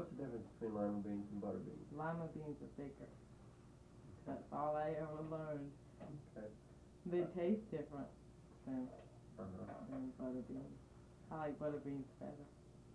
What's the difference between lima beans and butter beans? Lima beans are thicker. That's all I ever learned. Okay. They taste different than Uh-huh. butter beans. I like butter beans better.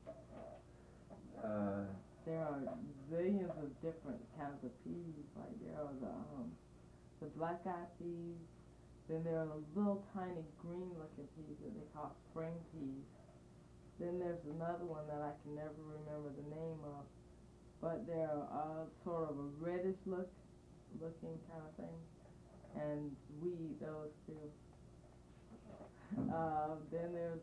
Uh, There are zillions of different kinds of peas. Like there are the black-eyed peas. Then there are the little tiny green-looking peas that they call spring peas. Then there's another one that I can never remember the name of, but they're sort of a looking kind of thing, and we eat those too. Then there's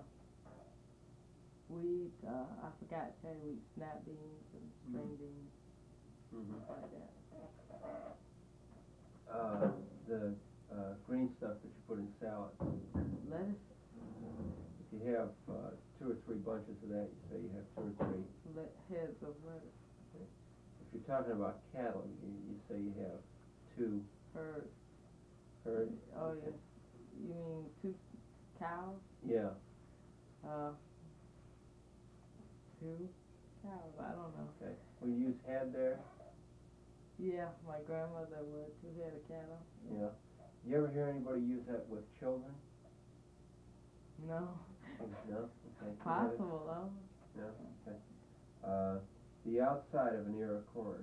we eat, I forgot to tell you, we eat snap beans and string beans, like that. The green stuff that you put in salads. Lettuce. If you have 2 or 3 bunches of that, you say you have 2 or 3 heads of lettuce. Okay. If you're talking about cattle, you say you have 2 Herds. herds. Oh okay. yes. You mean 2 cows? Yeah. 2 cows. I don't know. Okay. We use head there. Yeah, my grandmother would 2 head of cattle. Yeah. You ever hear anybody use that with children? No. No? Okay. Possible though. No? Okay. The outside of an ear of corn.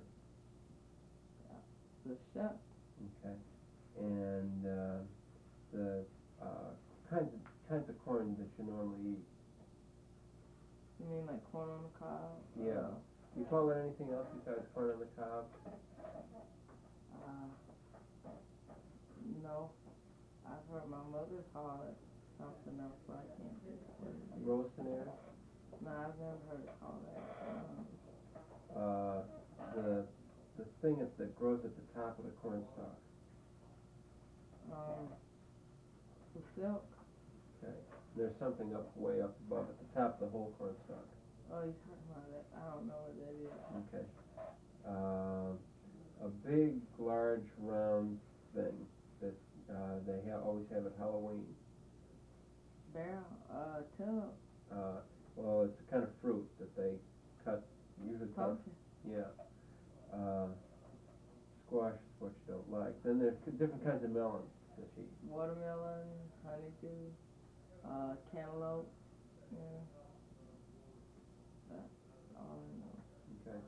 The shuck. Okay. And the kinds of corn that you normally eat. You mean like corn on the cob? Yeah. You call it anything else besides corn on the cob? No. I've heard my mother call it something else, but I can't think of what it is. Roastinare? No, I've never heard it called that. The thing that grows at the top of the corn stalk. The silk. Okay. There's something way up above at the top of the whole corn stalk. Oh, you're talking about that. I don't know what that is. Okay. A big, large, round thing that they always have at Halloween. Tub. Well, it's a kind of fruit that they cut, usually cut. Yeah. Squash is what you don't like. Then there's different kinds of melons that you eat. Watermelon, honeydew, cantaloupe. Yeah. That's all I know. Okay.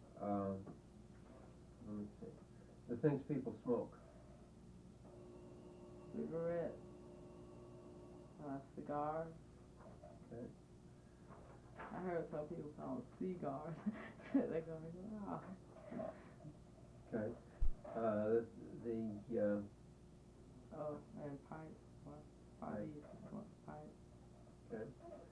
Let me see. The things people smoke. Cigarette. Cigars. Okay. I heard some people call them cigars. They're going, wow. Okay. And pipe. What? Pipe. Pipe. Okay.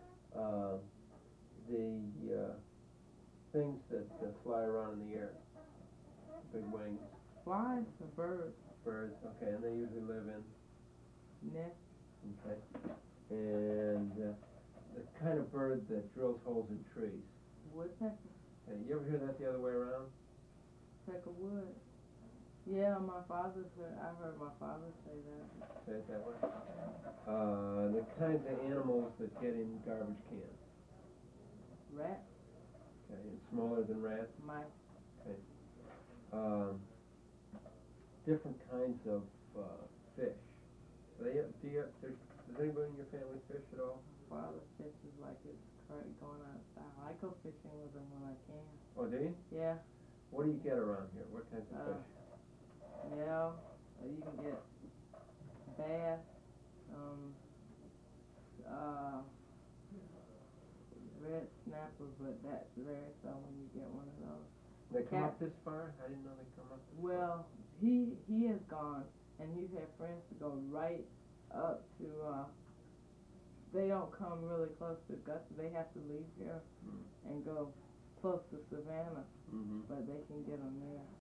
The things that fly around in the air. Big wings. Flies or birds? Birds. Okay, and they usually live in Nest. Okay. And the kind of bird that drills holes in trees. Woodpecker. Okay. You ever hear that the other way around? Peck of wood. Yeah, I've heard my father say that. Say it that way. The kinds of animals that get in garbage cans. Rat. Okay, and smaller than rats. Mice. Okay. Different kinds of fish. Does anybody in your family fish at all? Father fishes like it's going out of style. I go fishing with him when I can. Oh, do you? Yeah. What do you get around here? What kinds of fish? Yeah, you can get bass, red snapper, but that's very seldom when you get one of those. They come up this far? I didn't know they come up this far. Well, he has gone, and he's had friends to go right up to, they don't come really close to Augusta. They have to leave here and go close to Savannah, but they can get them there.